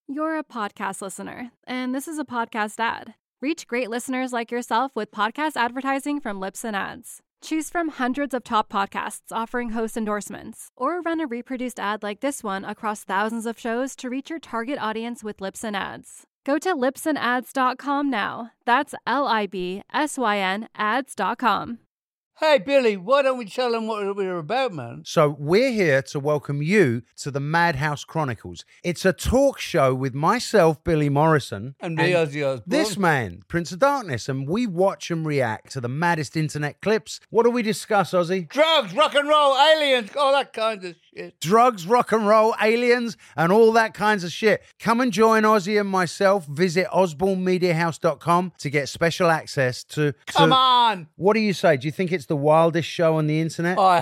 You're a podcast listener, and this is a podcast ad. Reach great listeners like yourself with podcast advertising from Libsyn Ads. Choose from hundreds of top podcasts offering host endorsements, or run a reproduced ad like this one across thousands of shows to reach your target audience with Libsyn Ads. Go to libsynads.com now. That's LIBSYN ads.com. Hey, Billy, why don't we tell them what we're about, man? So we're here to welcome you to the Madhouse Chronicles. It's a talk show with myself, Billy Morrison. And me, Ozzy Osbourne. This man, Prince of Darkness. And we watch and react to the maddest internet clips. What do we discuss, Ozzy? Drugs, rock and roll, aliens, all that kind of shit. Drugs, rock and roll, aliens, and all that kinds of shit. Come and join Ozzy and myself. Visit osbornemediahouse.com to get special access to... Come on! What do you say? Do you think it's the wildest show on the internet? Oh.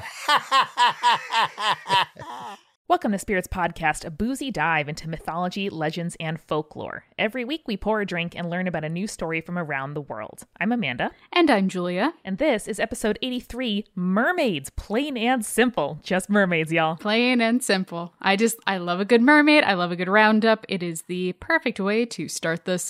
Welcome to Spirits Podcast, a boozy dive into mythology, legends, and folklore. Every week we pour a drink and learn about a new story from around the world. I'm Amanda. And I'm Julia. And this is episode 83, Mermaids, Plain and Simple. Just mermaids, y'all. Plain and simple. I love a good mermaid. I love a good roundup. It is the perfect way to start the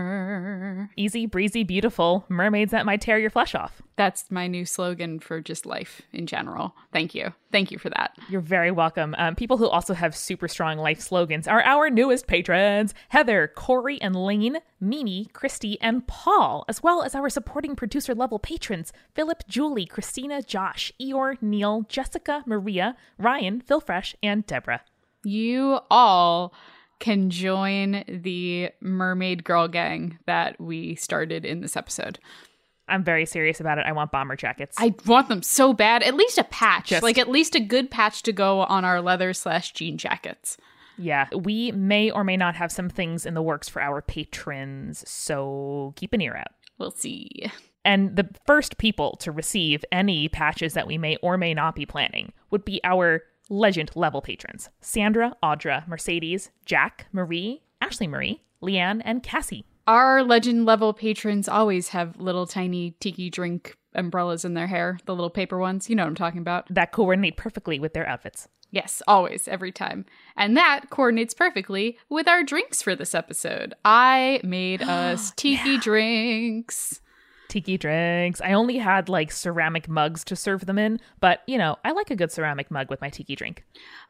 summer. Easy, breezy, beautiful. Mermaids that might tear your flesh off. That's my new slogan for just life in general. Thank you. Thank you for that. You're very welcome. People who also have super strong life slogans are our newest patrons: Heather, Corey, and Lane, Mimi, Christy, and Paul, as well as our supporting producer level patrons: Philip, Julie, Christina, Josh, Eeyore, Neil, Jessica, Maria, Ryan, Phil Fresh, and Deborah. You all can join the Mermaid Girl Gang that we started in this episode. I'm very serious about it. I want bomber jackets. I want them so bad. At least a patch. At least a good patch to go on our leather/jean jackets. Yeah, we may or may not have some things in the works for our patrons, so keep an ear out. We'll see. And the first people to receive any patches that we may or may not be planning would be our legend level patrons: Sandra, Audra, Mercedes, Jack, Marie, Ashley Marie, Leanne, and Cassie. Our legend level patrons always have little tiny tiki drink umbrellas in their hair, the little paper ones. You know what I'm talking about. That coordinate perfectly with their outfits. Yes, always, every time. And that coordinates perfectly with our drinks for this episode. I made us tiki drinks. Tiki drinks. I only had ceramic mugs to serve them in, but I like a good ceramic mug with my tiki drink.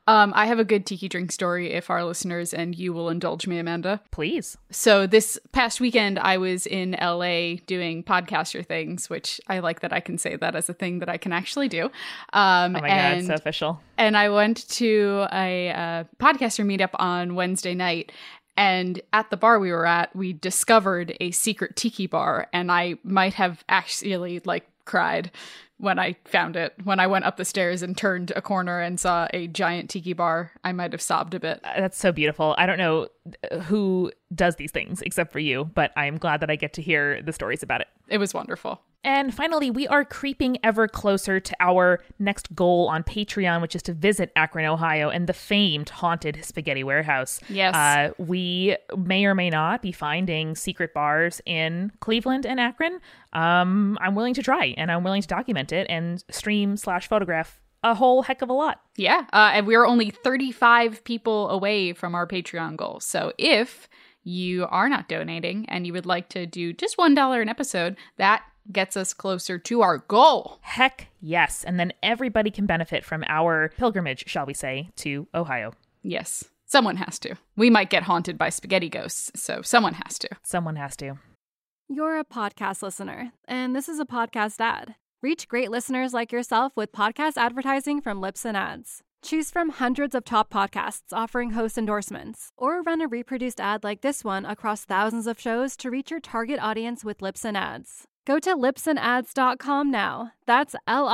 I have a good tiki drink story if our listeners and you will indulge me, Amanda. Please. So this past weekend, I was in LA doing podcaster things, which I like that I can say that as a thing that I can actually do. Oh my God, it's so official. And I went to a podcaster meetup on Wednesday night. And at the bar we were at, we discovered a secret tiki bar. And I might have actually cried when I found it. When I went up the stairs and turned a corner and saw a giant tiki bar, I might have sobbed a bit. That's so beautiful. I don't know who does these things except for you, but I'm glad that I get to hear the stories about it. It was wonderful. And finally, we are creeping ever closer to our next goal on Patreon, which is to visit Akron, Ohio, and the famed haunted Spaghetti Warehouse. Yes. We may or may not be finding secret bars in Cleveland and Akron. I'm willing to try, and I'm willing to document it and stream/photograph a whole heck of a lot. Yeah. And we're only 35 people away from our Patreon goal. So if you are not donating and you would like to do just $1 an episode, that gets us closer to our goal. Heck yes. And then everybody can benefit from our pilgrimage, shall we say, to Ohio. Yes. Someone has to. We might get haunted by spaghetti ghosts, so someone has to. Someone has to. You're a podcast listener, and this is a podcast ad. Reach great listeners like yourself with podcast advertising from Libsyn Ads. Choose from hundreds of top podcasts offering host endorsements, or run a reproduced ad like this one across thousands of shows to reach your target audience with Libsyn Ads. Go to libsynads.com now. That's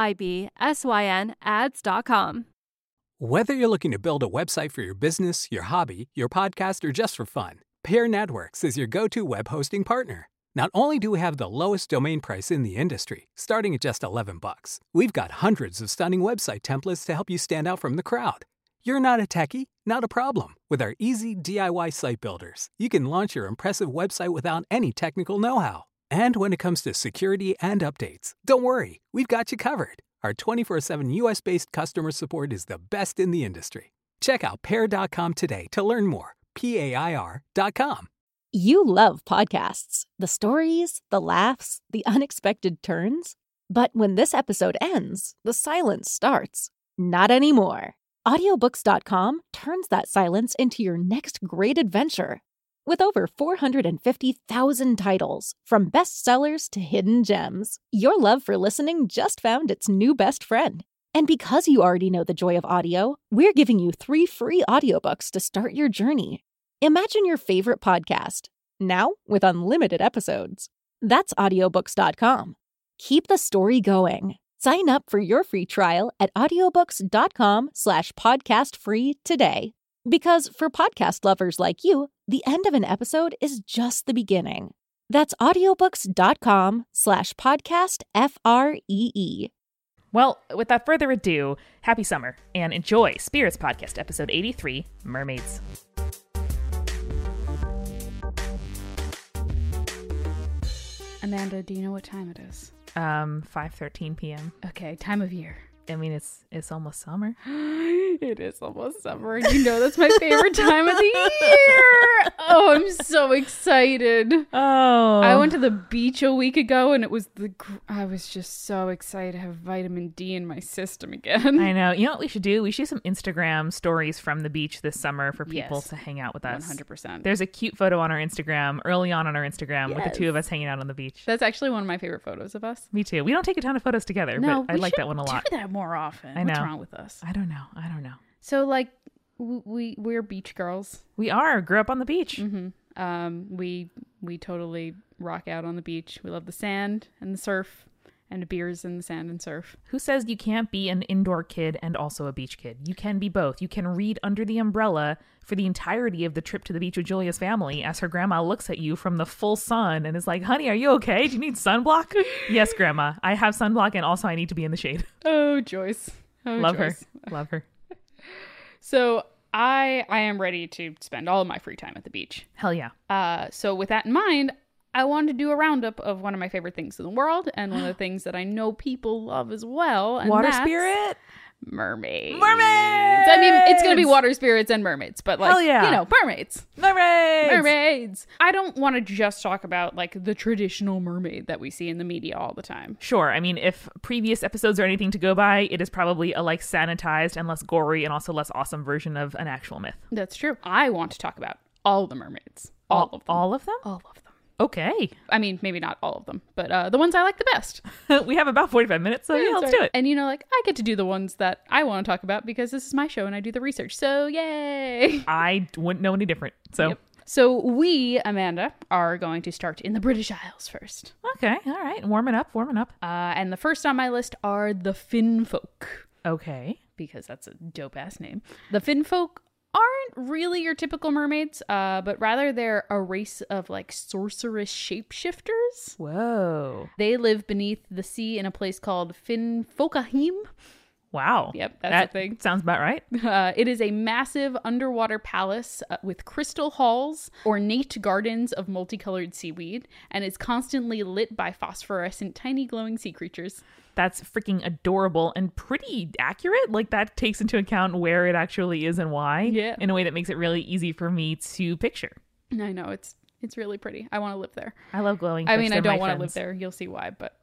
LIBSYN ads.com. Whether you're looking to build a website for your business, your hobby, your podcast, or just for fun, Pear Networks is your go-to web hosting partner. Not only do we have the lowest domain price in the industry, starting at just $11, we've got hundreds of stunning website templates to help you stand out from the crowd. You're not a techie? Not a problem. With our easy DIY site builders, you can launch your impressive website without any technical know-how. And when it comes to security and updates, don't worry, we've got you covered. Our 24/7 US-based customer support is the best in the industry. Check out Pear.com today to learn more. PAIR.com. You love podcasts, the stories, the laughs, the unexpected turns. But when this episode ends, the silence starts. Not anymore. Audiobooks.com turns that silence into your next great adventure. With over 450,000 titles, from bestsellers to hidden gems, your love for listening just found its new best friend. And because you already know the joy of audio, we're giving you 3 free audiobooks to start your journey. Imagine your favorite podcast, now with unlimited episodes. That's audiobooks.com. Keep the story going. Sign up for your free trial at audiobooks.com/podcastfree today. Because for podcast lovers like you, the end of an episode is just the beginning. That's audiobooks.com/podcastfree. Well, without further ado, happy summer and enjoy Spirits Podcast, episode 83, Mermaids. Amanda, do you know what time it is? 5:13 p.m. Okay, time of year. I mean, it's almost summer. It is almost summer. You know that's my favorite time of the year. Oh, I'm so excited. Oh. I went to the beach a week ago and I was just so excited to have vitamin D in my system again. I know. You know what we should do? We should do some Instagram stories from the beach this summer for people to hang out with us. 100%. There's a cute photo on our Instagram, early on our Instagram, with the two of us hanging out on the beach. That's actually one of my favorite photos of us. Me too. We don't take a ton of photos together, but I like that one a lot. Do that more often. I know. What's wrong with us? I don't know. So like we're beach girls. We grew up on the beach. Mm-hmm. We totally rock out on the beach. We love the sand and the surf and beers in the sand and surf. Who says you can't be an indoor kid and also a beach kid? You can be both. You can read under the umbrella for the entirety of the trip to the beach with Julia's family as her grandma looks at you from the full sun and is like, honey, are you okay? Do you need sunblock? Yes, grandma. I have sunblock and also I need to be in the shade. Oh, Joyce. Oh, Love Joyce. her. Love her. So I am ready to spend all of my free time at the beach. Hell yeah. So with that in mind, I wanted to do a roundup of one of my favorite things in the world and one of the things that I know people love as well. And Water that's spirit? Mermaids. Mermaids! I mean, it's going to be water spirits and mermaids, but like, Hell yeah. you know, mermaids. Mermaids. I don't want to just talk about like the traditional mermaid that we see in the media all the time. Sure. I mean, if previous episodes are anything to go by, it is probably a like sanitized and less gory and also less awesome version of an actual myth. That's true. I want to talk about all the mermaids. All of them. All of them? All of them. Okay. I mean, maybe not all of them, but the ones I like the best. We have about 45 minutes, so yeah, let's do it. And you know, like, I get to do the ones that I want to talk about because this is my show and I do the research. So, yay! I wouldn't know any different, so. Yep. So we, Amanda, are going to start in the British Isles first. Okay, all right. Warming up. And the first on my list are the Finn folk. Okay. Because that's a dope-ass name. The Finn folk aren't really your typical mermaids, but rather they're a race of like sorceress shapeshifters. Whoa. They live beneath the sea in a place called Finnfokahim. Wow. Yep, that's the thing. Sounds about right. It is a massive underwater palace with crystal halls, ornate gardens of multicolored seaweed, and is constantly lit by phosphorescent tiny glowing sea creatures. That's freaking adorable and pretty accurate. Like, that takes into account where it actually is and why. Yeah. In a way that makes it really easy for me to picture. I know, it's really pretty. I want to live there. I love glowing fish. I mean, I don't want to live there. You'll see why, but...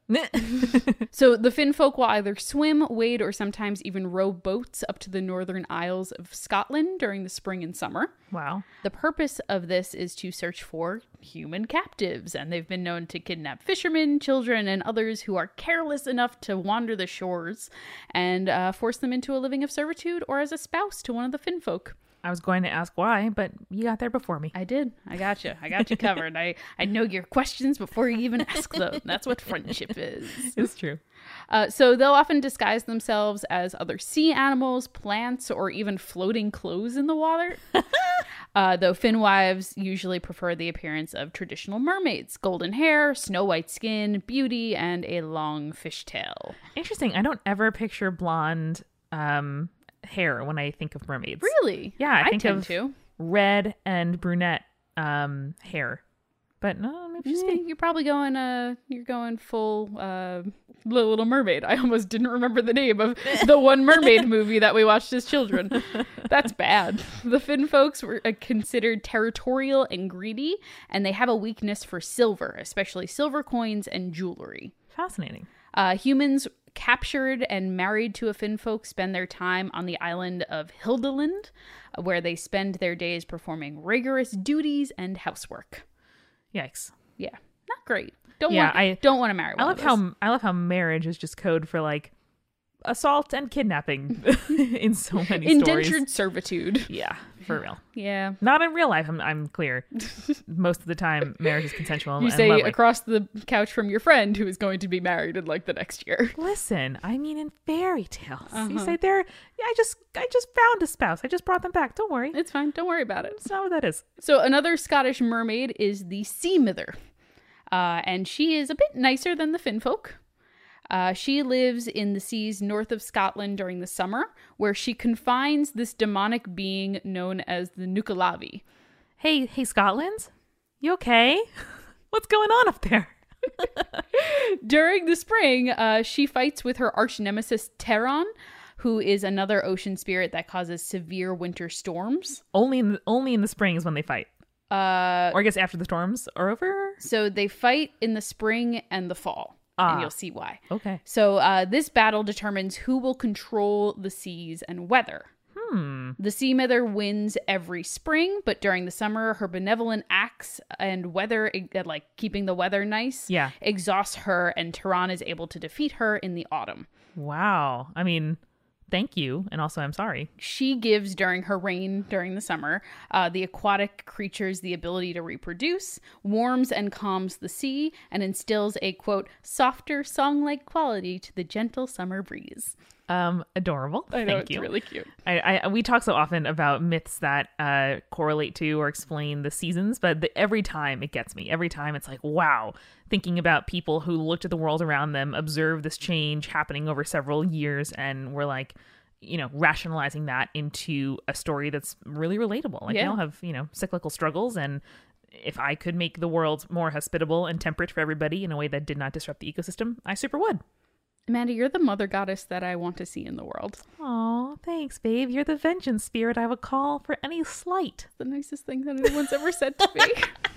So the Finn folk will either swim, wade, or sometimes even row boats up to the northern isles of Scotland during the spring and summer. Wow. The purpose of this is to search for human captives, and they've been known to kidnap fishermen, children, and others who are careless enough to wander the shores and force them into a living of servitude or as a spouse to one of the Finn folk. I was going to ask why, but you got there before me. I did. I got you. I got you covered. I know your questions before you even ask them. That's what friendship is. It's true. So they'll often disguise themselves as other sea animals, plants, or even floating clothes in the water. Though Finn wives usually prefer the appearance of traditional mermaids. Golden hair, snow white skin, beauty, and a long fishtail. Interesting. I don't ever picture blonde hair when I think of mermaids. Really? Yeah, I think tend of to. red and brunette hair. But no, maybe she's You're probably going you're going full Little Mermaid. I almost didn't remember the name of the one mermaid movie that we watched as children. That's bad. The Finn folks were considered territorial and greedy, and they have a weakness for silver, especially silver coins and jewelry. Fascinating. Humans captured and married to a Finn folk spend their time on the island of Hildeland, where they spend their days performing rigorous duties and housework. Yikes. Yeah, not great. Don't Yeah, want to marry one I love how marriage is just code for like assault and kidnapping in so many Indentured stories. servitude. Yeah, for real. Yeah. Not in real life. I'm clear. Most of the time, marriage is consensual. You and say lovely. across the couch from your friend who is going to be married in like the next year. Listen, I mean, in fairy tales, you Uh-huh. say there. Yeah, I just found a spouse. I just brought them back. Don't worry. It's fine. Don't worry about it. That's not what that is. So another Scottish mermaid is the Sea Mither. And she is a bit nicer than the Finn folk. She lives in the seas north of Scotland during the summer, where she confines this demonic being known as the Nucalavi. Hey, Scotland, you okay? What's going on up there? During the spring, she fights with her arch nemesis Teron, who is another ocean spirit that causes severe winter storms. Only in the spring is when they fight. Or I guess after the storms are over. So they fight in the spring and the fall, and you'll see why. Okay. So this battle determines who will control the seas and weather. The Sea Mither wins every spring, but during the summer, her benevolent acts and weather, like keeping the weather nice, exhausts her, and Tehran is able to defeat her in the autumn. Wow. I mean, thank you, and also I'm sorry. She gives during her reign during the summer the aquatic creatures the ability to reproduce, warms and calms the sea, and instills a, quote, softer song-like quality to the gentle summer breeze. Adorable. I know, Thank it's you. really cute. We talk so often about myths that correlate to or explain the seasons, but every time it gets me. Every time it's like, wow, thinking about people who looked at the world around them, observed this change happening over several years, and were like, rationalizing that into a story that's really relatable. Like, they all have, cyclical struggles, and if I could make the world more hospitable and temperate for everybody in a way that did not disrupt the ecosystem, I super would. Amanda, you're the mother goddess that I want to see in the world. Aw, thanks, babe. You're the vengeance spirit I would call for any slight. The nicest thing that anyone's ever said to me.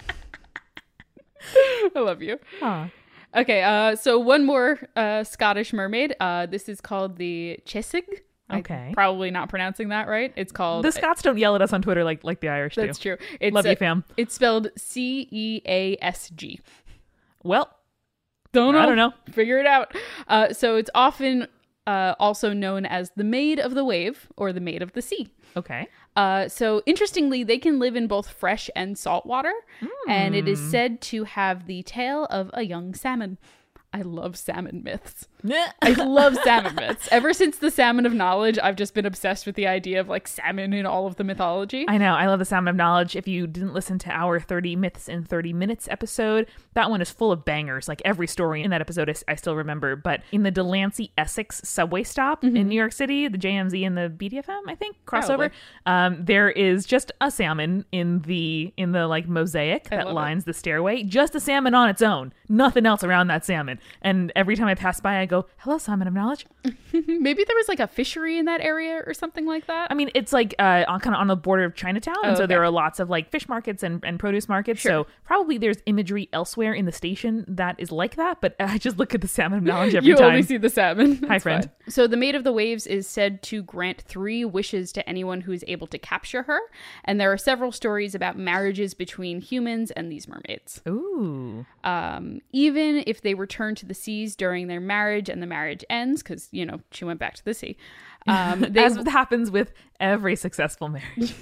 I love you. Aw. Okay, so one more Scottish mermaid. This is called the Chesig. Okay. I'm probably not pronouncing that right. It's called... The Scots don't yell at us on Twitter like the Irish do. That's true. It's, Love you, fam. It's spelled Ceasg. Well, Don't know. I don't know. Figure it out. So it's often also known as the Maid of the Wave or the Maid of the Sea. okay. So interestingly, they can live in both fresh and salt water, and it is said to have the tail of a young salmon. I love salmon myths. I love salmon myths. Ever since the Salmon of Knowledge, I've just been obsessed with the idea of like salmon in all of the mythology. I know. I love the Salmon of Knowledge. If you didn't listen to our 30 Myths in 30 Minutes episode, that one is full of bangers. Like every story in that episode, I still remember. But in the Delancey Essex subway stop in New York City, the JMZ and the BDFM, I think, crossover, there is just a salmon in the like mosaic that lines the stairway. Just a salmon on its own. Nothing else around that salmon. And every time I pass by, I go, hello, Salmon of Knowledge. Maybe there was like a fishery in that area or something like that. I mean, it's like kind of on the border of Chinatown. And so there are lots of like fish markets and produce markets. Sure. So probably there's imagery elsewhere in the station that is like that. But I just look at the Salmon of Knowledge every you time. only see the salmon. Hi, That's friend. fine. So the Maid of the Waves is said to grant 3 wishes to anyone who is able to capture her. And there are several stories about marriages between humans and these mermaids. Ooh. Even if they return to the seas during their marriage and the marriage ends, because, she went back to the sea. As happens with every successful marriage.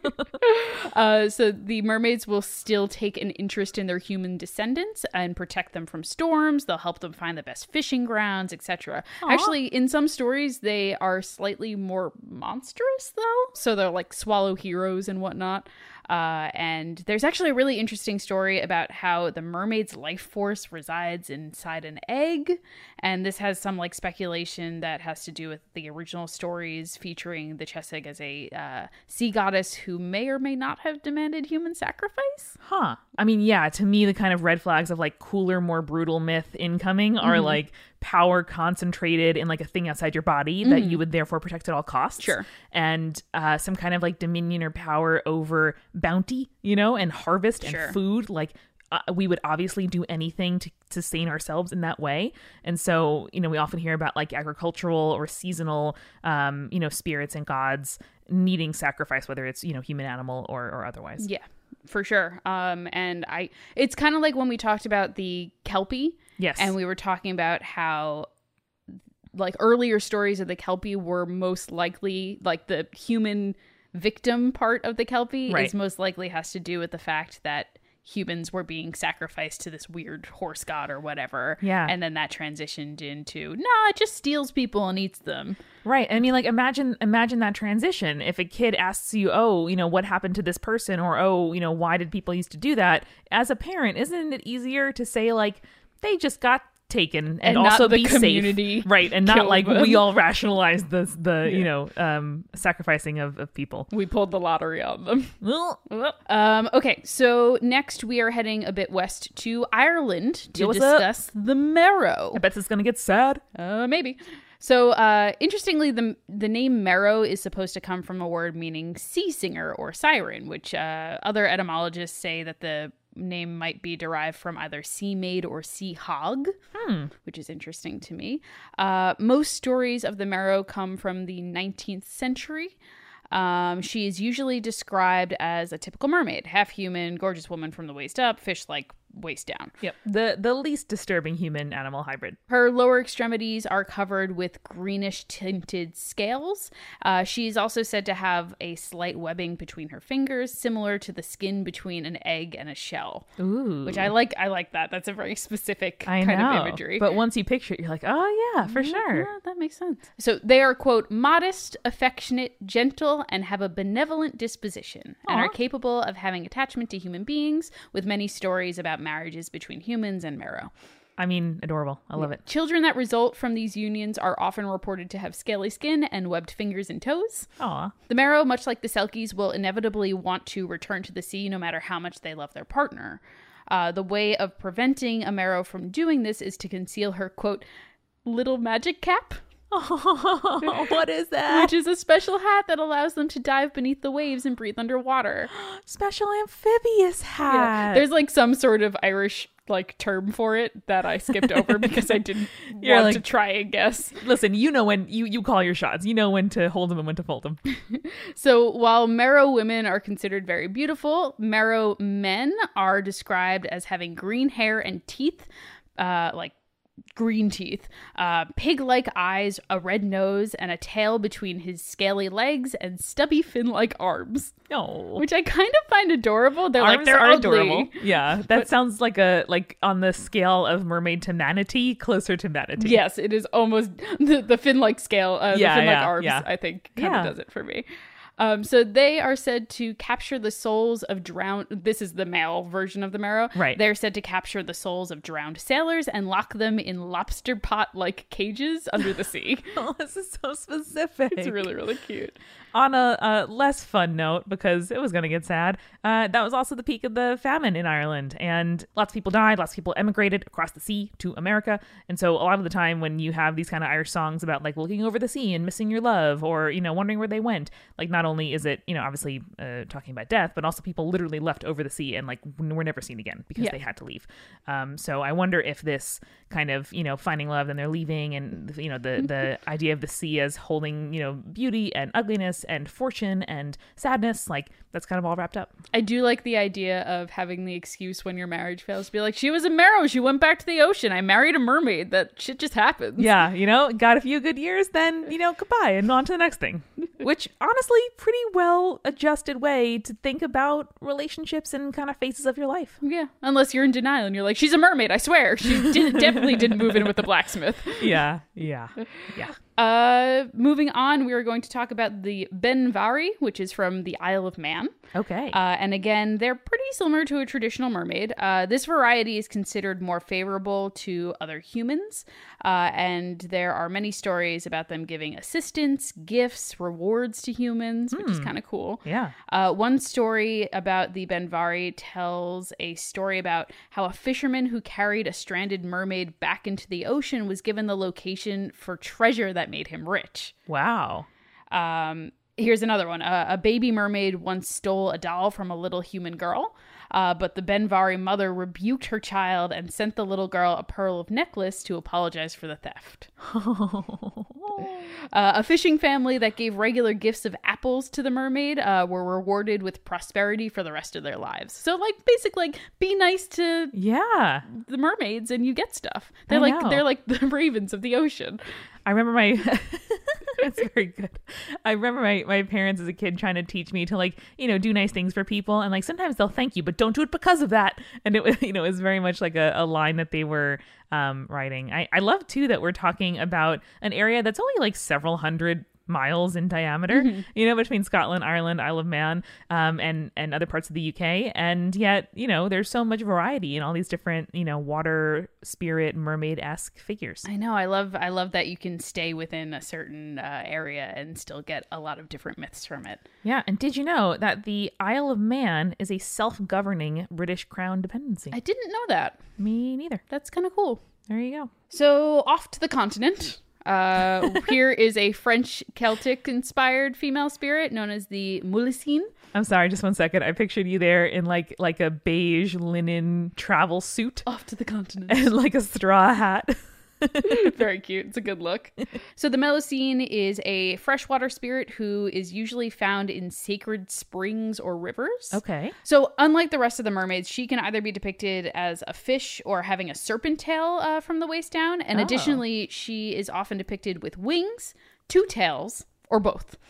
So the mermaids will still take an interest in their human descendants and protect them from storms. They'll help them find the best fishing grounds, etc. Actually, in some stories, they are slightly more monstrous, though. So they're like swallow heroes and whatnot. And there's actually a really interesting story about how the mermaid's life force resides inside an egg. And this has some like speculation that has to do with the original stories featuring the chess egg as a sea goddess who may or may not have demanded human sacrifice. Huh. I mean, yeah, to me, the kind of red flags of like cooler, more brutal myth incoming are like power concentrated in like a thing outside your body that you would therefore protect at all costs. Sure. And some kind of like dominion or power over bounty, you know, and harvest and food. Like we would obviously do anything to sustain ourselves in that way. And so, you know, we often hear about like agricultural or seasonal, you know, spirits and gods needing sacrifice, whether it's, you know, human, animal or otherwise. Yeah, for sure. And it's kind of like when we talked about the Kelpie. Yes. And we were talking about how like earlier stories of the Kelpie were most likely like the human victim part of the Kelpie is most likely has to do with the fact that humans were being sacrificed to this weird horse god or whatever. Yeah. And then that transitioned into, it just steals people and eats them. Right. I mean, like, imagine that transition. If a kid asks you, oh, you know, what happened to this person? Or, oh, you know, why did people used to do that? As a parent, isn't it easier to say, like, they just got taken and also not the be community safe, right? And not like them. we all rationalize the you know sacrificing of people. We pulled the lottery on them. Okay, so next we are heading a bit west to Ireland to discuss the Merrow. I bet it's gonna get sad. Maybe. So, interestingly, the name Merrow is supposed to come from a word meaning sea singer or siren, which other etymologists say that the name might be derived from either sea maid or sea hog, which is interesting to me. Most stories of the Merrow come from the 19th century. She is usually described as a typical mermaid, half human, gorgeous woman from the waist up, fish-like waist down. Yep. The least disturbing human animal hybrid. Her lower extremities are covered with greenish tinted scales. She's also said to have a slight webbing between her fingers, similar to the skin between an egg and a shell. Ooh. Which I like that. That's a very specific kind of imagery. But once you picture it, you're like, oh yeah, for sure. Yeah, that makes sense. So they are, quote, modest, affectionate, gentle, and have a benevolent disposition, and are capable of having attachment to human beings, with many stories about marriages between humans and Merrow. I mean, adorable. I love it. Children that result from these unions are often reported to have scaly skin and webbed fingers and toes. Aw. The Merrow, much like the Selkies, will inevitably want to return to the sea no matter how much they love their partner. The way of preventing a Merrow from doing this is to conceal her, quote, little magic cap. Oh, what is that? Which is a special hat that allows them to dive beneath the waves and breathe underwater. Special amphibious hat. Yeah. There's like some sort of Irish like term for it that I skipped over because I didn't want to try and guess. Listen, you know when you call your shots. You know when to hold them and when to fold them. So while Merrow women are considered very beautiful, Merrow men are described as having green hair and teeth, like green teeth, pig-like eyes, a red nose, and a tail between his scaly legs, and stubby fin-like arms. Oh, which I kind of find adorable. They're arms they're are ugly. adorable. Yeah, that sounds like on the scale of mermaid to manatee, closer to manatee. Yes, it is almost the fin-like scale. The fin-like arms, I think, kind of does it for me. So they are said to capture the souls of drowned... This is the male version of the Merrow. Right. They're said to capture the souls of drowned sailors and lock them in lobster pot-like cages under the sea. Oh, this is so specific. It's really, really cute. On a less fun note, because it was going to get sad, that was also the peak of the famine in Ireland. And lots of people died. Lots of people emigrated across the sea to America. And so a lot of the time when you have these kind of Irish songs about like looking over the sea and missing your love or, you know, wondering where they went, like not only is it, you know, obviously talking about death, but also people literally left over the sea and like were never seen again because they had to leave. So I wonder if this kind of, you know, finding love and they're leaving and, you know, the idea of the sea as holding, you know, beauty and ugliness and fortune and sadness, like that's kind of all wrapped up. I do like the idea of having the excuse when your marriage fails to be like, she was a Merrow, she went back to the ocean, I married a mermaid, that shit just happens. Yeah, you know, got a few good years, then, you know, goodbye and on to the next thing. Which honestly, pretty well adjusted way to think about relationships and kind of phases of your life. Yeah, unless you're in denial and you're like, she's a mermaid, I swear. She definitely didn't move in with the blacksmith. Yeah. Moving on, we are going to talk about the Benvari, which is from the Isle of Man. Okay. And again, they're pretty similar to a traditional mermaid. This variety is considered more favorable to other humans, and there are many stories about them giving assistance, gifts, rewards to humans, which is kind of cool. Yeah. One story about the Benvari tells a story about how a fisherman who carried a stranded mermaid back into the ocean was given the location for treasure that made him rich. Wow. Here's another one. A baby mermaid once stole a doll from a little human girl, but the Benvari mother rebuked her child and sent the little girl a pearl of necklace to apologize for the theft. A fishing family that gave regular gifts of apples to the mermaid were rewarded with prosperity for the rest of their lives. So, like, basically, like, be nice to the mermaids and you get stuff. They're like the ravens of the ocean. I remember my it's very good. I remember my parents as a kid trying to teach me to, like, do nice things for people, and like sometimes they'll thank you, but don't do it because of that. And it was, it was very much like a line that they were writing. I love too that we're talking about an area that's only like several hundred miles in diameter, between Scotland, Ireland, Isle of Man, and other parts of the UK. And yet, there's so much variety in all these different, water spirit mermaid-esque figures. I know. I love that you can stay within a certain area and still get a lot of different myths from it. Yeah. And did you know that the Isle of Man is a self-governing British Crown dependency? I didn't know that. Me neither. That's kind of cool. There you go. So off to the continent. Here is a French Celtic-inspired female spirit known as the Mulisine. I'm sorry, just 1 second. I pictured you there in like a beige linen travel suit. Off to the continent. And like a straw hat. Very cute. It's a good look. So the Melusine is a freshwater spirit who is usually found in sacred springs or rivers. Okay. So unlike the rest of the mermaids, she can either be depicted as a fish or having a serpent tail from the waist down. And additionally, she is often depicted with wings, two tails, or both.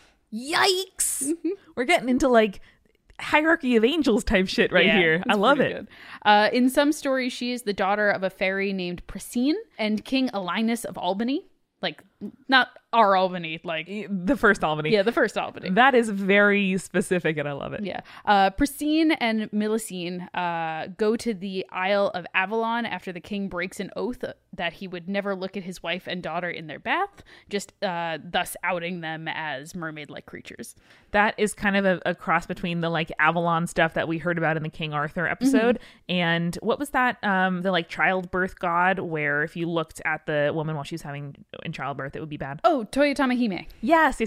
Yikes! We're getting into like hierarchy of angels type shit here. I love it. Good. In some stories, she is the daughter of a fairy named Priscine and King Alinus of Albany. Like, not our Albany, like the first Albany. Yeah, the first Albany. That is very specific, and I love it. Yeah. Priscine and Melusine go to the Isle of Avalon after the king breaks an oath that he would never look at his wife and daughter in their bath, just thus outing them as mermaid-like creatures. That is kind of a cross between the like Avalon stuff that we heard about in the King Arthur episode and what was that? The like childbirth god, where if you looked at the woman while she was having in childbirth, it would be bad. Oh, Toyotama Hime. Yes.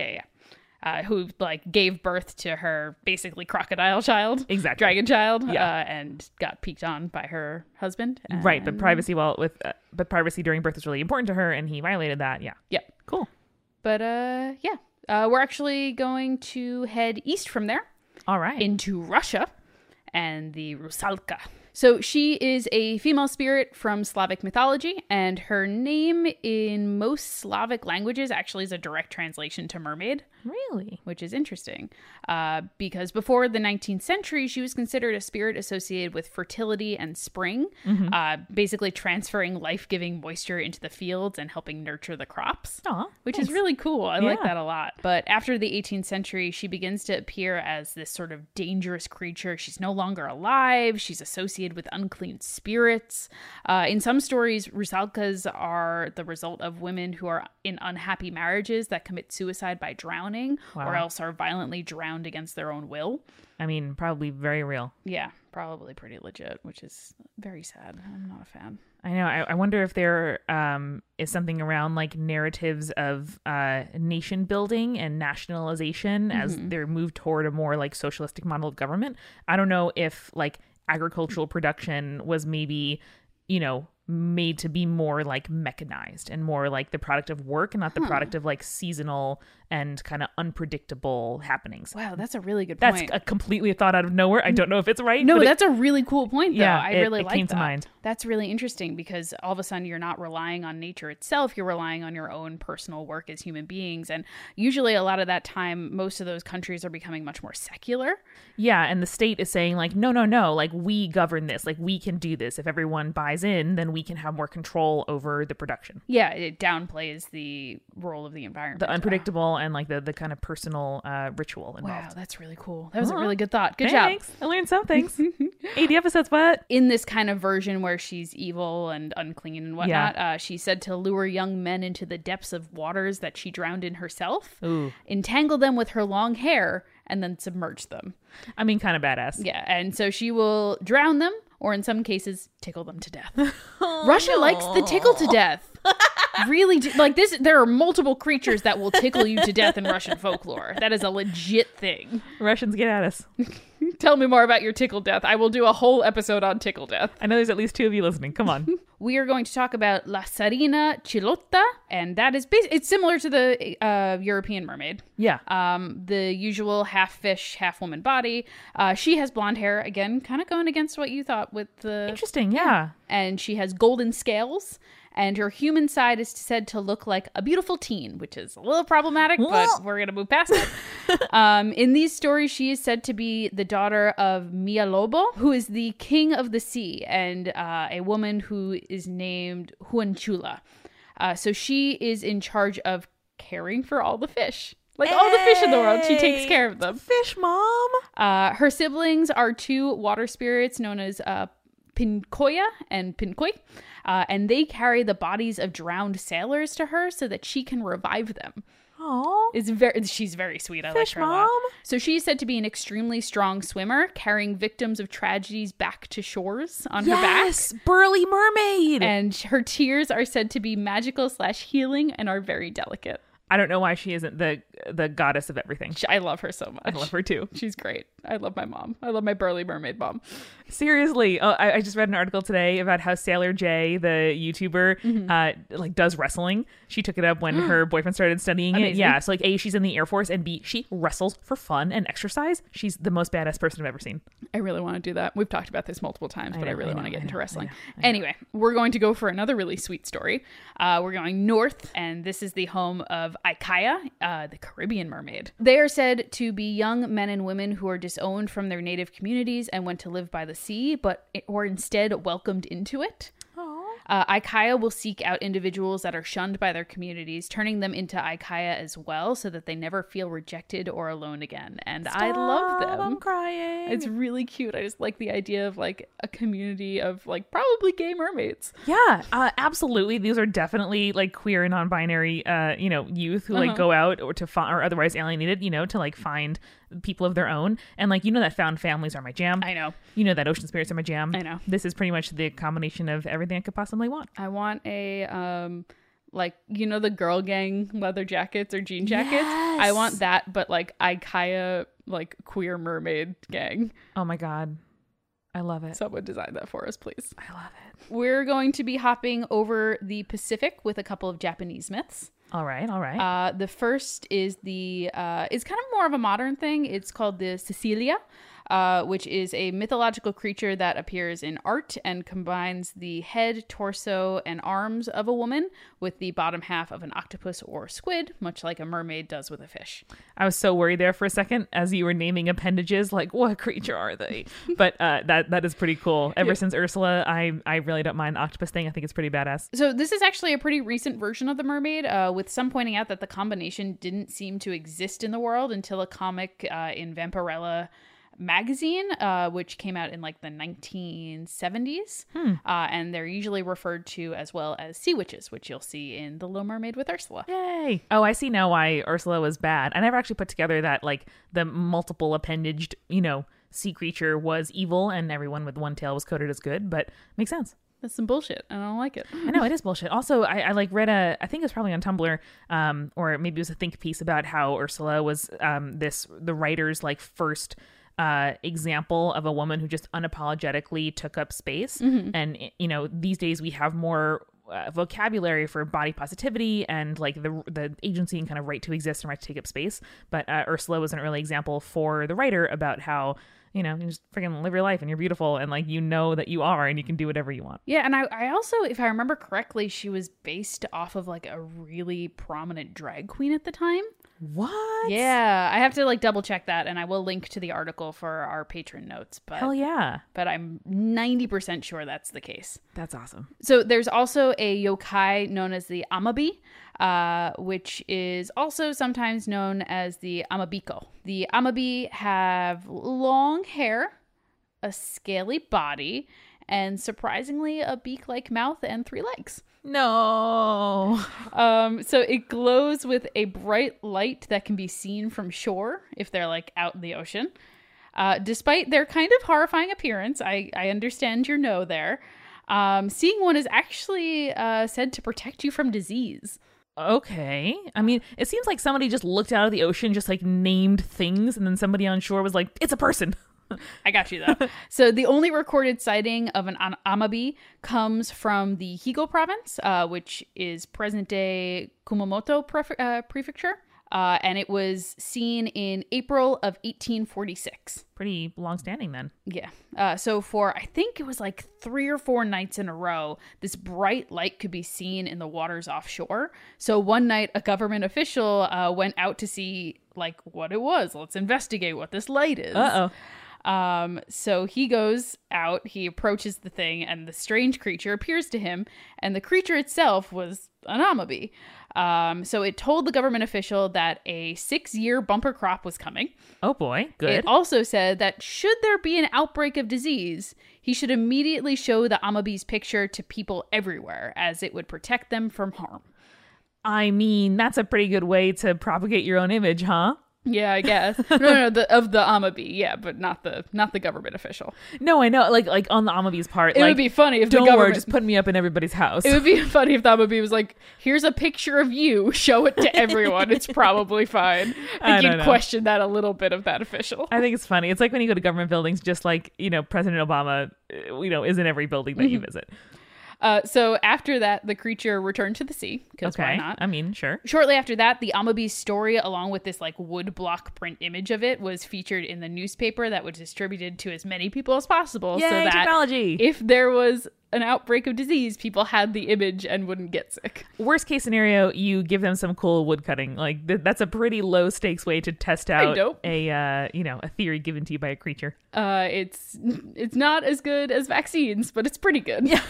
Yeah. Who like gave birth to her basically crocodile child, exactly, dragon child, and got peeked on by her husband. Right, but privacy but privacy during birth was really important to her, and he violated that. Yeah, cool. But we're actually going to head east from there. All right, into Russia and the Rusalka. So she is a female spirit from Slavic mythology, and her name in most Slavic languages actually is a direct translation to mermaid. Really? Which is interesting. Because before the 19th century, she was considered a spirit associated with fertility and spring, basically transferring life-giving moisture into the fields and helping nurture the crops. Which is really cool. I like that a lot. But after the 18th century, she begins to appear as this sort of dangerous creature. She's no longer alive. She's associated with unclean spirits. In some stories, Rusalkas are the result of women who are in unhappy marriages that commit suicide by drowning or else are violently drowned against their own will. I mean, probably very real. Yeah, probably pretty legit, which is very sad. I'm not a fan. I know. I wonder if there is something around like narratives of nation building and nationalization as they're moved toward a more like socialistic model of government. I don't know if like agricultural production was maybe, made to be more like mechanized and more like the product of work and not the product of like seasonal and kind of unpredictable happenings. Wow, that's a really good point. That's a completely thought out of nowhere. I don't know if it's right. No, that's a really cool point, though. Yeah, I really like that. It came to mind. That's really interesting because all of a sudden you're not relying on nature itself. You're relying on your own personal work as human beings. And usually a lot of that time, most of those countries are becoming much more secular. Yeah, and the state is saying like, no, like we govern this. Like we can do this. If everyone buys in, then we can have more control over the production. Yeah, it downplays the role of the environment. The unpredictable and like the kind of personal ritual involved. Wow, that's really cool. That was a really good thought. Good Thanks. job. I learned some things. 80 episodes, what? In this kind of version where she's evil and unclean and whatnot, she said to lure young men into the depths of waters that she drowned in herself, entangle them with her long hair, and then submerge them. I mean, kind of badass. Yeah, and so she will drown them, or in some cases, tickle them to death. Russia likes the tickle to death. Really, like this, there are multiple creatures that will tickle you to death in Russian folklore. That is a legit thing. Russians, get at us. Tell me more about your tickle death. I will do a whole episode on tickle death. I know there's at least 2 of you listening. Come on. We are going to talk about La Tsarina Chilotta, and that is it's similar to the European mermaid. Yeah. The usual half fish, half woman body. She has blonde hair, again, kind of going against what you thought with the... Interesting, yeah. And she has golden scales, and her human side is said to look like a beautiful teen, which is a little problematic, but we're going to move past it. In these stories, she is said to be the daughter of Mialobo, who is the king of the sea, and a woman who is named Huanchula. So she is in charge of caring for all the fish. Like all the fish in the world, she takes care of them. Fish mom. Her siblings are 2 water spirits known as Pinkoya and Pinkoi. And they carry the bodies of drowned sailors to her so that she can revive them. Oh, she's very sweet. I Fish like her a lot. mom. So she's said to be an extremely strong swimmer, carrying victims of tragedies back to shores on her back. Yes, burly mermaid. And her tears are said to be magical / healing and are very delicate. I don't know why she isn't the goddess of everything. I love her so much. I love her too. She's great. I love my mom. I love my burly mermaid mom. Seriously, I just read an article today about how Sailor J, the YouTuber, like does wrestling. She took it up when her boyfriend started studying it. Amazing. Yeah, so like A, she's in the Air Force, and B, she wrestles for fun and exercise. She's the most badass person I've ever seen. I really want to do that. We've talked about this multiple times, but I really want to get into wrestling. I know. Anyway, we're going to go for another really sweet story. We're going north, and this is the home of Aikaya, the Caribbean mermaid. They are said to be young men and women who are disowned from their native communities and went to live by the sea, or instead welcomed into it. Aikaya will seek out individuals that are shunned by their communities, turning them into Aikaya as well, so that they never feel rejected or alone again. And I love them. I'm crying. It's really cute. I just like the idea of like a community of like probably gay mermaids. Yeah, absolutely. These are definitely like queer and non-binary, youth who like go out or to find or otherwise alienated, to like find people of their own. And like, that found families are my jam. I know. That ocean spirits are my jam. I know. This is pretty much the combination of everything I could possibly want. I want a the girl gang leather jackets or jean jackets. Yes. I want that, but like Aikaya like queer mermaid gang. Oh my god. I love it. Someone design that for us, please. I love it. We're going to be hopping over the Pacific with a couple of Japanese myths. All right. The first is it's kind of more of a modern thing. It's called the Cecilia, which is a mythological creature that appears in art and combines the head, torso, and arms of a woman with the bottom half of an octopus or squid, much like a mermaid does with a fish. I was so worried there for a second as you were naming appendages, like what creature are they? But that is pretty cool. Ever since Ursula, I really don't mind the octopus thing. I think it's pretty badass. So this is actually a pretty recent version of the mermaid, with some pointing out that the combination didn't seem to exist in the world until a comic in Vampirella magazine, which came out in like the 1970s. And they're usually referred to as well as sea witches, which you'll see in The Little Mermaid with Ursula. Yay. Oh, I see now why Ursula was bad. I never actually put together that like the multiple appendaged, sea creature was evil and everyone with one tail was coded as good, but makes sense. That's some bullshit. I don't like it. I know, it is bullshit. Also, I like read I think it was probably on Tumblr, or maybe it was a think piece about how Ursula was the writer's like first example of a woman who just unapologetically took up space. And these days we have more vocabulary for body positivity and like the agency and kind of right to exist and right to take up space, but Ursula was an early example for the writer about how you just freaking live your life and you're beautiful and like that you are and you can do whatever you want. Yeah, and I also, if I remember correctly, she was based off of like a really prominent drag queen at the time. What? Yeah, I have to like double check that, and I will link to the article for our patron notes. But Hell yeah. But I'm 90% sure that's the case. That's awesome. So there's also a yokai known as the Amabi, which is also sometimes known as the Amabiko. The Amabi have long hair, a scaly body, and surprisingly a beak-like mouth and 3 legs. No. So it glows with a bright light that can be seen from shore if they're like out in the ocean. Despite their kind of horrifying appearance, I understand your no there. Seeing one is actually said to protect you from disease. Okay. I mean, it seems like somebody just looked out of the ocean, just like named things, and then somebody on shore was like, it's a person. I got you, though. So the only recorded sighting of an Amabi comes from the Higo province, which is present-day Kumamoto prefecture. And it was seen in April of 1846. Pretty long-standing then. Yeah. So for, I think it was like 3 or 4 nights in a row, this bright light could be seen in the waters offshore. So one night, a government official went out to see like what it was. Let's investigate what this light is. Uh-oh. So he goes out, he approaches the thing, and the strange creature appears to him, and the creature itself was an Amabi. So it told the government official that a 6-year bumper crop was coming. Oh boy, good. It also said that should there be an outbreak of disease, he should immediately show the Amabi's picture to people everywhere, as it would protect them from harm. I mean, that's a pretty good way to propagate your own image, huh? Yeah, I guess. No, of the Amabi, yeah, but not the government official. No, I know. Like on the Amabi's part, It like, would be funny if the don't government worry, just put me up in everybody's house. It would be funny if the Amabi was like, "Here's a picture of you. Show it to everyone. It's probably fine." I think you'd question that a little bit of that official. I think it's funny. It's like when you go to government buildings, just like President Obama, is in every building that you visit. So after that, the creature returned to the sea, because why not? I mean, sure. Shortly after that, the Amabi's story, along with this like wood block print image of it, was featured in the newspaper that was distributed to as many people as possible. Yay, so that technology! If there was an outbreak of disease, people had the image and wouldn't get sick. Worst case scenario, you give them some cool wood cutting. Like that's a pretty low stakes way to test out a theory given to you by a creature. It's not as good as vaccines, but it's pretty good. Yeah.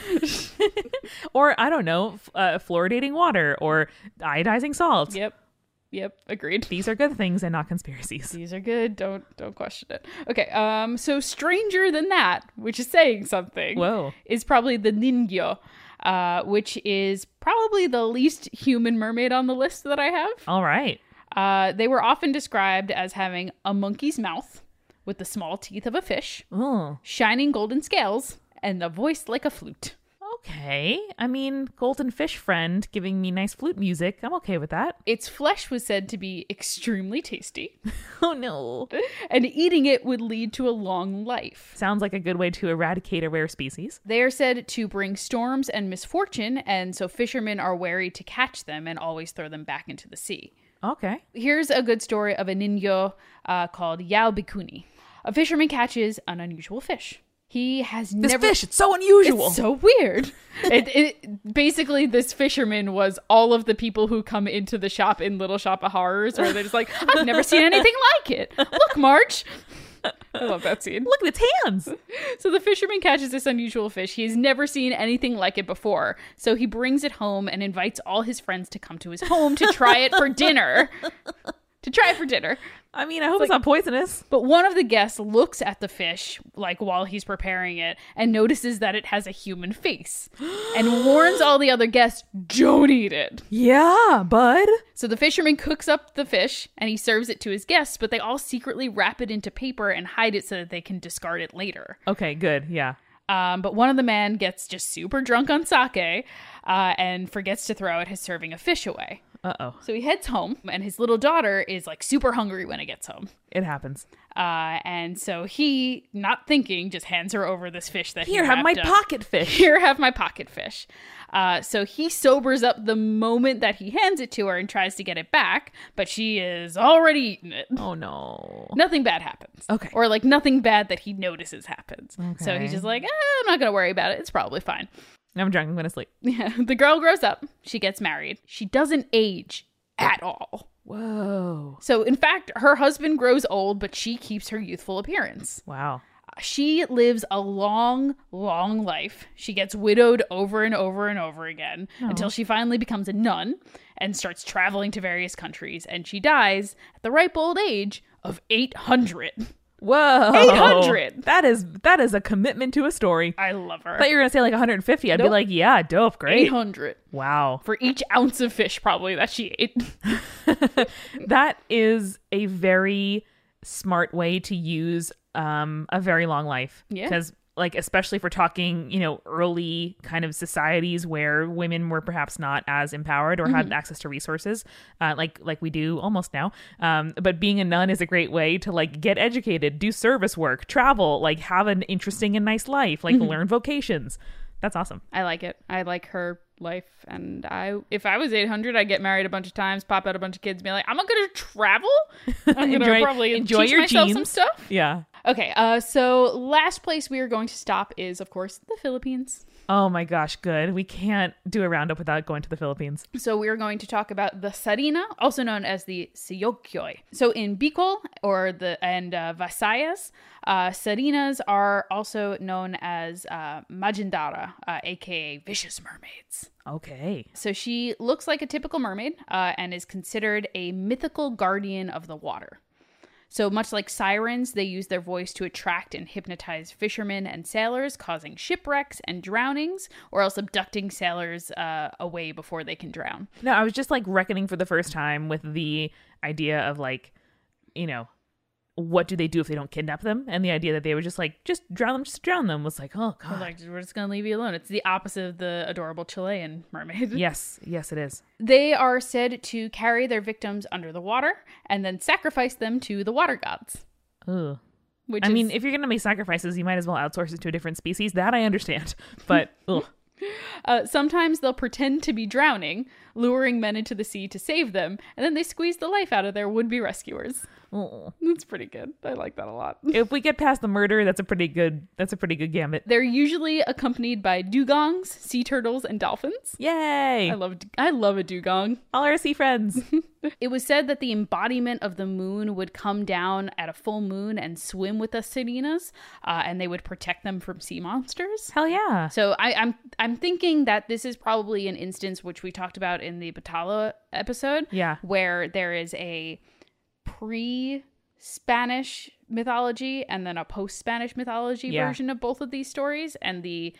Or I don't know, fluoridating water or iodizing salt. Yep, agreed. These are good things and not conspiracies. These are good. Don't question it. Okay, so stranger than that, which is saying something. Whoa. Is probably the Ningyo, which is probably the least human mermaid on the list that I have. All right. They were often described as having a monkey's mouth with the small teeth of a fish, shining golden scales, and a voice like a flute. Okay. I mean, golden fish friend giving me nice flute music. I'm okay with that. Its flesh was said to be extremely tasty. Oh, no. And eating it would lead to a long life. Sounds like a good way to eradicate a rare species. They are said to bring storms and misfortune, and so fishermen are wary to catch them and always throw them back into the sea. Okay. Here's a good story of a Ningyo called Yao Bikuni. A fisherman catches an unusual fish. He has never... This fish, it's so unusual. It's so weird. It basically, this fisherman was all of the people who come into the shop in Little Shop of Horrors, where they're just like, I've never seen anything like it. Look, Marge. I love that scene. Look at its hands. So the fisherman catches this unusual fish. He's never seen anything like it before. So he brings it home and invites all his friends to come to his home to try it for dinner. I mean, I hope it's not poisonous. But one of the guests looks at the fish, like while he's preparing it, and notices that it has a human face and warns all the other guests, don't eat it. Yeah, bud. So the fisherman cooks up the fish and he serves it to his guests, but they all secretly wrap it into paper and hide it so that they can discard it later. Okay, good. Yeah. But one of the men gets just super drunk on sake and forgets to throw out his serving of fish away. Uh-oh. So he heads home, and his little daughter is like super hungry when he gets home. It happens. And so he, not thinking, just hands her over this fish that Here, have my pocket fish. Here, have my pocket fish. So he sobers up the moment that he hands it to her and tries to get it back, but she is already eaten it. Oh, no. Nothing bad happens. Okay. Or like nothing bad that he notices happens. Okay. So he's just like, I'm not going to worry about it. It's probably fine. I'm drunk. I'm going to sleep. Yeah. The girl grows up. She gets married. She doesn't age at all. Whoa. So, in fact, her husband grows old, but she keeps her youthful appearance. Wow. She lives a long, long life. She gets widowed over and over and over again until she finally becomes a nun and starts traveling to various countries. And she dies at the ripe old age of 800. Whoa. 800. That is a commitment to a story. I love her. I thought you were going to say like 150. I'd be Nope. like, yeah, dope, great. 800 Wow. for each ounce of fish probably that she ate. That is a very smart way to use a very long life. Yeah. Because like, especially if we're talking, you know, early kind of societies where women were perhaps not as empowered or had access to resources, like we do almost now. But being a nun is a great way to like get educated, do service work, travel, like have an interesting and nice life, like learn vocations. That's awesome. I like it. I like her life. And if I was 800, I'd get married a bunch of times, pop out a bunch of kids, and be like, I'm not going to travel. I'm going to probably enjoy teach your myself genes. some stuff. Yeah. Okay, so last place we are going to stop is, of course, the Philippines. Oh my gosh, good. We can't do a roundup without going to the Philippines. So we are going to talk about the Sarina, also known as the Siyokyoy. So in Bicol and Visayas, Sarinas are also known as Majindara, aka vicious mermaids. Okay. So she looks like a typical mermaid and is considered a mythical guardian of the water. So much like sirens, they use their voice to attract and hypnotize fishermen and sailors, causing shipwrecks and drownings, or else abducting sailors away before they can drown. No, I was just like reckoning for the first time with the idea of like, you know, what do they do if they don't kidnap them? And the idea that they would just drown them was like, oh God. Like, we're just going to leave you alone. It's the opposite of the adorable Chilean mermaid. Yes, it is. They are said to carry their victims under the water and then sacrifice them to the water gods. Ugh. Which mean, if you're going to make sacrifices, you might as well outsource it to a different species. That I understand. But ugh. Sometimes they'll pretend to be drowning, luring men into the sea to save them, and then they squeeze the life out of their would-be rescuers. Oh. That's pretty good. I like that a lot. If we get past the murder, that's a pretty good gambit. They're usually accompanied by dugongs, sea turtles, and dolphins. Yay! I love a dugong. All our sea friends. It was said that the embodiment of the moon would come down at a full moon and swim with the Sarinas, and they would protect them from sea monsters. Hell yeah. So I'm thinking that this is probably an instance which we talked about in the Batala episode. Yeah. Where there is a pre-Spanish mythology and then a post-Spanish mythology version of both of these stories, and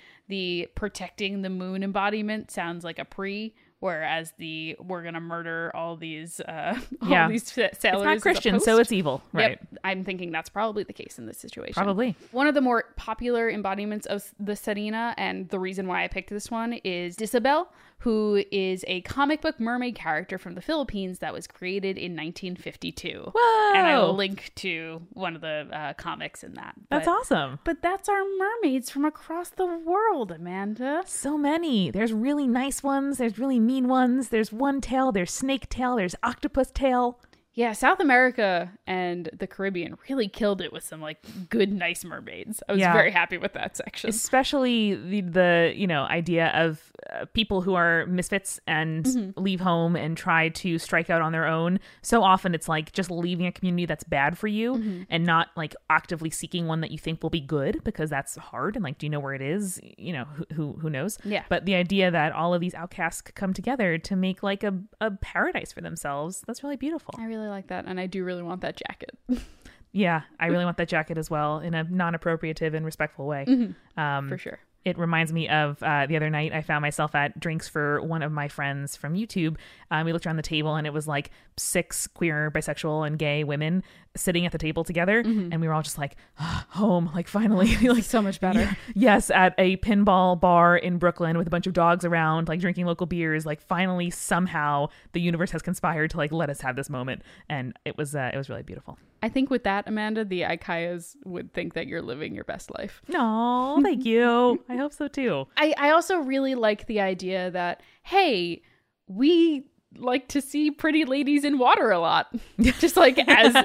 the protecting the moon embodiment sounds like a pre, whereas we're gonna murder all these these sailors. It's not Christian, so it's evil, right? Yep, I'm thinking that's probably the case in this situation. Probably. One of the more popular embodiments of the Sarina, and the reason why I picked this one, is Disabel, who is a comic book mermaid character from the Philippines that was created in 1952. Whoa! And I will link to one of the comics in that. That's awesome. But that's our mermaids from across the world, Amanda. So many. There's really nice ones. There's really mean ones. There's one tail. There's snake tail. There's octopus tail. Yeah, South America and the Caribbean really killed it with some like good, nice mermaids. I was very happy with that section. Especially the idea of people who are misfits and leave home and try to strike out on their own. So often it's like just leaving a community that's bad for you and not like actively seeking one that you think will be good, because that's hard. And like, do you know where it is? You know, who knows? Yeah. But the idea that all of these outcasts come together to make like a paradise for themselves, that's really beautiful. I really like that, and I do really want that jacket. Yeah, I really want that jacket as well, in a non-appropriative and respectful way. For sure. It reminds me of the other night I found myself at drinks for one of my friends from YouTube. We looked around the table and it was like 6 queer, bisexual, and gay women sitting at the table together. And we were all just like, home, like finally. Like so much better. Yeah, yes, at a pinball bar in Brooklyn with a bunch of dogs around, like drinking local beers. Like finally, somehow the universe has conspired to like let us have this moment. And it was really beautiful. I think with that, Amanda, the Aikayas would think that you're living your best life. No, thank you. I hope so too. I also really like the idea that, hey, we like to see pretty ladies in water a lot. Just like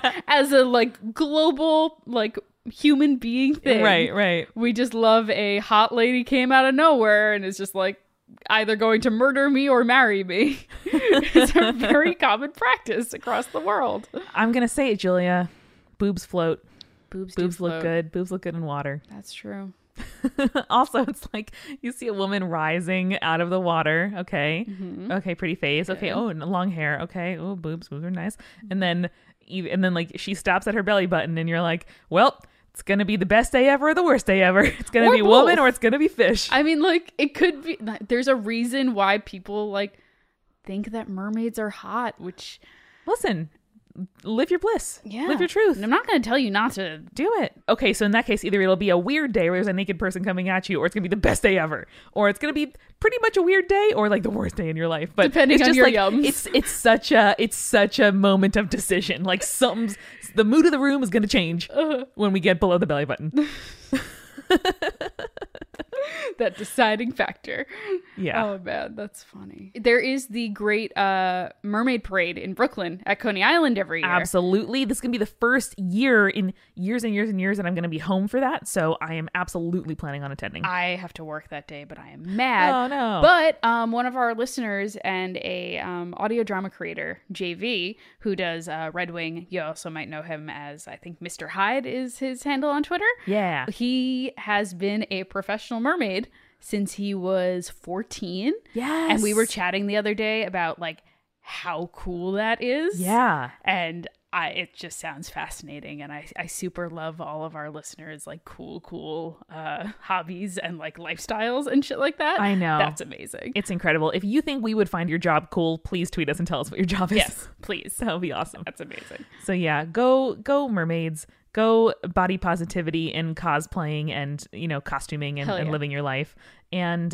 as a like global like human being thing. Right. We just love a hot lady came out of nowhere and is just like either going to murder me or marry me. It's a very common practice across the world. I'm going to say it, Julia. Boobs float. Boobs Boobs do look float. good. Boobs look good in water. That's true. Also, it's like you see a woman rising out of the water. Okay. Okay, pretty face. Okay. Oh, and long hair. Okay. Oh, boobs. Boobs are nice. And then like she stops at her belly button and you're like, well, it's going to be the best day ever or the worst day ever. It's going to be woman or it's going to be fish. I mean, like, it could be. There's a reason why people like think that mermaids are hot, which Listen, live your bliss. yeah, Live your truth. And I'm not going to tell you not to. Do it. Okay, so in that case, either it'll be a weird day where there's a naked person coming at you, or it's gonna be the best day ever, or it's gonna be pretty much a weird day, or like the worst day in your life. But Depending it's on just your like, yums. It's such a moment of decision. Like the mood of the room is gonna change when we get below the belly button. That deciding factor. Yeah. Oh man, that's funny. There is the great mermaid parade in Brooklyn at Coney Island every year. Absolutely. This is going to be the first year in years and years and years that I'm going to be home for that. So I am absolutely planning on attending. I have to work that day, but I am mad. Oh, no. But one of our listeners and a audio drama creator, JV, who does Red Wing, you also might know him as, I think, Mr. Hyde is his handle on Twitter. Yeah. He has been a professional mermaid since he was 14. Yes. And we were chatting the other day about like how cool that is. Yeah. And it just sounds fascinating. And I super love all of our listeners, like cool hobbies and like lifestyles and shit like that. I know. That's amazing. It's incredible. If you think we would find your job cool, please tweet us and tell us what your job is. Yes, please. That would be awesome. That's amazing. So yeah, go mermaids. Go body positivity and cosplaying and, costuming and, Hell yeah. and living your life. And,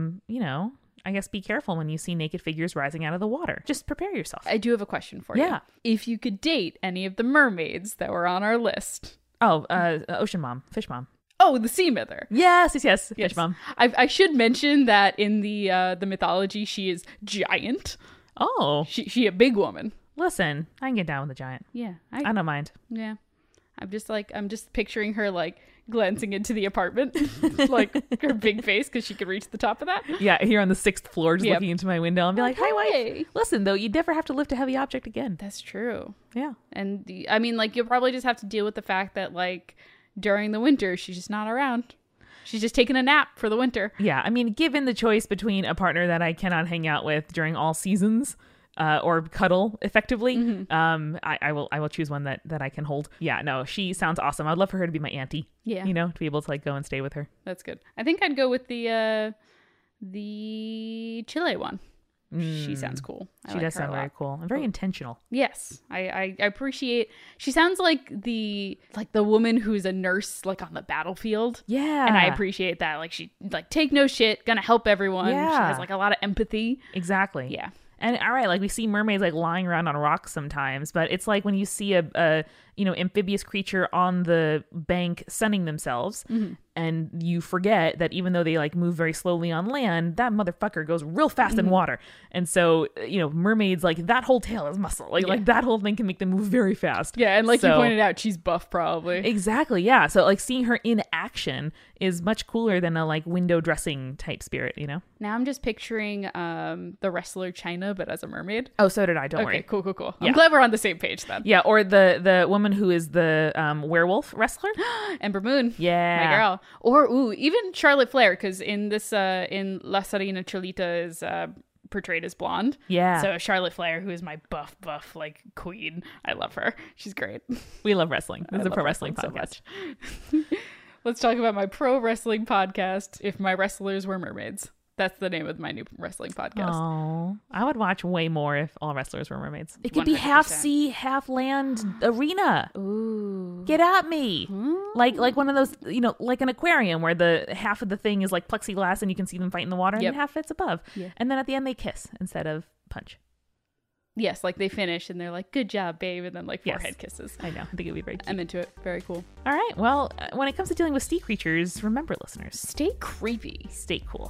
I guess be careful when you see naked figures rising out of the water. Just prepare yourself. I do have a question for you. Yeah. If you could date any of the mermaids that were on our list. Ocean mom, fish mom. Oh, the sea myther. Yes. Yes. Fish mom. I should mention that in the mythology, she is giant. Oh, She a big woman. listen, I can get down with a giant. Yeah. I don't mind. Yeah. I'm just picturing her like glancing into the apartment, like her big face because she could reach the top of that. Yeah, here on the 6th floor, just Yep. looking into my window and be like, "Hi, wife. Hey. Listen, though, you never have to lift a heavy object again." That's true. Yeah. And I mean, like, you'll probably just have to deal with the fact that like during the winter she's just not around. She's just taking a nap for the winter. Yeah, I mean, given the choice between a partner that I cannot hang out with during all seasons, or cuddle effectively, I will choose one that I can hold. Yeah, no, she sounds awesome. I'd love for her to be my auntie. Yeah. To be able to like go and stay with her. That's good. I think I'd go with the Chile one. She sounds cool. I She like does her sound a lot. very cool and very intentional. Yes, I appreciate. She sounds like the woman who's a nurse, like on the battlefield. Yeah, And I appreciate that. Like she take no shit, gonna help everyone. She Yeah. has like a lot of empathy. Exactly. Yeah. And all right, like we see mermaids like lying around on rocks sometimes, but it's like when you see a amphibious creature on the bank sunning themselves, and you forget that even though they like move very slowly on land, that motherfucker goes real fast in water. And so mermaids, like that whole tail is muscle, like that whole thing can make them move very fast. Yeah, and like you So- pointed out, she's buff probably. Exactly, yeah. So like seeing her in action is much cooler than a like window dressing type spirit, Now I'm just picturing the wrestler China, but as a mermaid. Oh, so did I. Don't Okay, worry. cool. Yeah. I'm glad we're on the same page then. Yeah, or the woman who is the werewolf wrestler. Ember Moon. Yeah. My girl. Or even Charlotte Flair, because in this in La Serena Cholita is portrayed as blonde. Yeah. So Charlotte Flair, who is my buff like queen. I love her. She's great. We love wrestling. This is a love pro wrestling wrestling so podcast. Let's talk about my pro wrestling podcast, If My Wrestlers Were Mermaids. That's the name of my new wrestling podcast. Oh, I would watch way more if all wrestlers were mermaids. It could be half 100%. sea, half land arena. Ooh. Get at me. Like one of those, like an aquarium where the half of the thing is like plexiglass and you can see them fight in the water Yep. and half it's above. Yeah. And then at the end they kiss instead of punch. Yes, like they finish and they're like, good job, babe. And then like Yes. forehead kisses. I know. I think it'd be very cute. I'm into it. Very cool. All right. Well, when it comes to dealing with sea creatures, remember, listeners, Stay creepy. stay cool.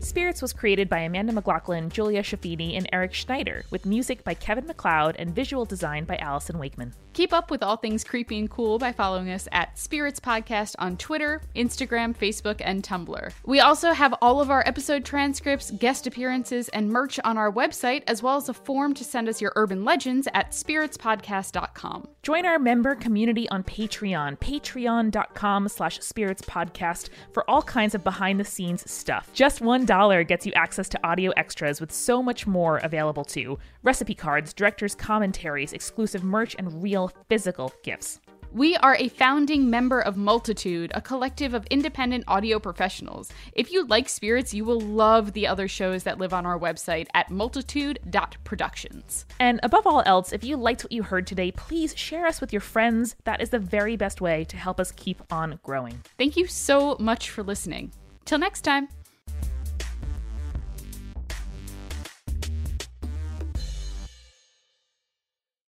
Spirits was created by Amanda McLaughlin, Julia Shafini, and Eric Schneider, with music by Kevin MacLeod and visual design by Allison Wakeman. Keep up with all things creepy and cool by following us at Spirits Podcast on Twitter, Instagram, Facebook, and Tumblr. We also have all of our episode transcripts, guest appearances, and merch on our website, as well as a form to send us your urban legends at spiritspodcast.com. Join our member community on Patreon, patreon.com/spiritspodcast, for all kinds of behind-the-scenes stuff. Just $1 gets you access to audio extras with so much more available too. Recipe cards, director's commentaries, exclusive merch, and real physical gifts. We are a founding member of Multitude, a collective of independent audio professionals. If you like Spirits, you will love the other shows that live on our website at multitude.productions. And above all else, if you liked what you heard today, please share us with your friends. That is the very best way to help us keep on growing. Thank you so much for listening. Till next time.